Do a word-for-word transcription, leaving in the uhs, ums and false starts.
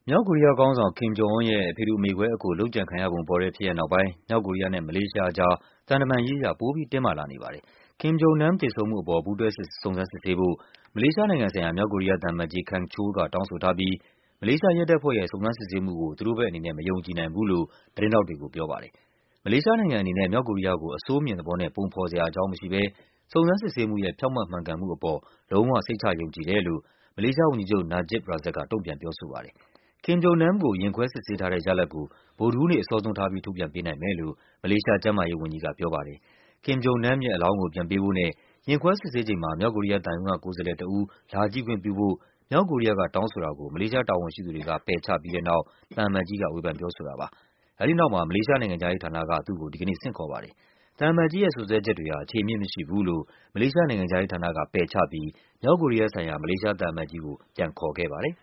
မြောက်ကိုရီးယားခေါင်းဆောင် Kim Jong Un ရဲ့ အဖေတူ အမေကွဲအကို လုပ်ကြံခံရပုံပေါ်တဲ့ဖြစ်ရပ်နောက်ပိုင်း မြောက်ကိုရီးယားနဲ့ မလေးရှားအကြား သံတမန်ရေးအရ ပိုပြီး တင်းမာလာနေပါတယ်။ Kim Jong Nam သေဆုံးမှုအပေါ် ပူးတွဲ စုံစမ်းစစ်ဆေးဖို့ မလေးရှားနိုင်ငံဆိုင်ရာ မြောက်ကိုရီးယားသံအမတ်ကြီး Kang Chol က တောင်းဆိုထားပြီး မလေးရှားရဲတပ်ဖွဲ့ရဲ့ စုံစမ်းစစ်ဆေးမှုကို သူတို့ဘက်အနေနဲ့ မယုံကြည်နိုင်ဘူးလို့ သတင်းထောက်တွေကို ပြောပါတယ်။ မလေးရှားနိုင်ငံအနေနဲ့ မြောက်ကိုရီးယားကို အဆိုးမြင်သဘောနဲ့ ပုံဖော်စရာအကြောင်းမရှိဘဲ စုံစမ်းစစ်ဆေးမှုရဲ့ ဖြောင့်မတ်မှန်ကန်မှုအပေါ် လုံးဝ စိတ်ချယုံကြည်တယ်လို့ မလေးရှားဝန်ကြီးချုပ် Najib Razak က တုန့်ပြန်ပြောဆိုပါတယ်။ Kim Jong Nam ကို ရင်ခွဲစစ်ဆေးထားတဲ့ရလဒ်ကို ဗုဒ္ဓဟူးနေ့ အစောဆုံးထားပြီး ထုတ်ပြန်ပေးနိုင်မယ်လို့ မလေးရှား ကျန်းမာရေးဝန်ကြီးက ပြောပါတယ်။ Kim Jong Nam ရဲ့ အလောင်းကို ပြန်ပေးဖို့နဲ့ ရင်ခွဲစစ်ဆေးချိန်မှာ မြောက်ကိုရီးယားသံရုံးက ကိုယ်စားလှယ်တဦး လာကြည့်ခွင့်ပြုဖို့ မြောက်ကိုရီးယားက တောင်းဆိုတာကို မလေးရှားတာဝန်ရှိသူတွေက ပယ်ချပြီးတဲ့နောက် သံအမတ်ကြီးက ဝေဖန်ပြောဆိုတာပါ။ အဲဒီနောက်မှာ မလေးရှားနိုင်ငံခြားရေးဌာနက သူ့ကို ဒီကနေ့ ဆင့်ခေါ်ပါတယ်။ သံအမတ်ကြီးရဲ့ စွပ်စွဲချက်တွေဟာ အခြေအမြစ်မရှိဘူးလို့ မလေးရှားနိုင်ငံခြားရေးဌာနက ပယ်ချပြီး မြောက်ကိုရီးယားဆိုင်ရာ မလေးရှားသံအမတ်ကြီးကို ပြန်ခေါ်ခဲ့ပါတယ်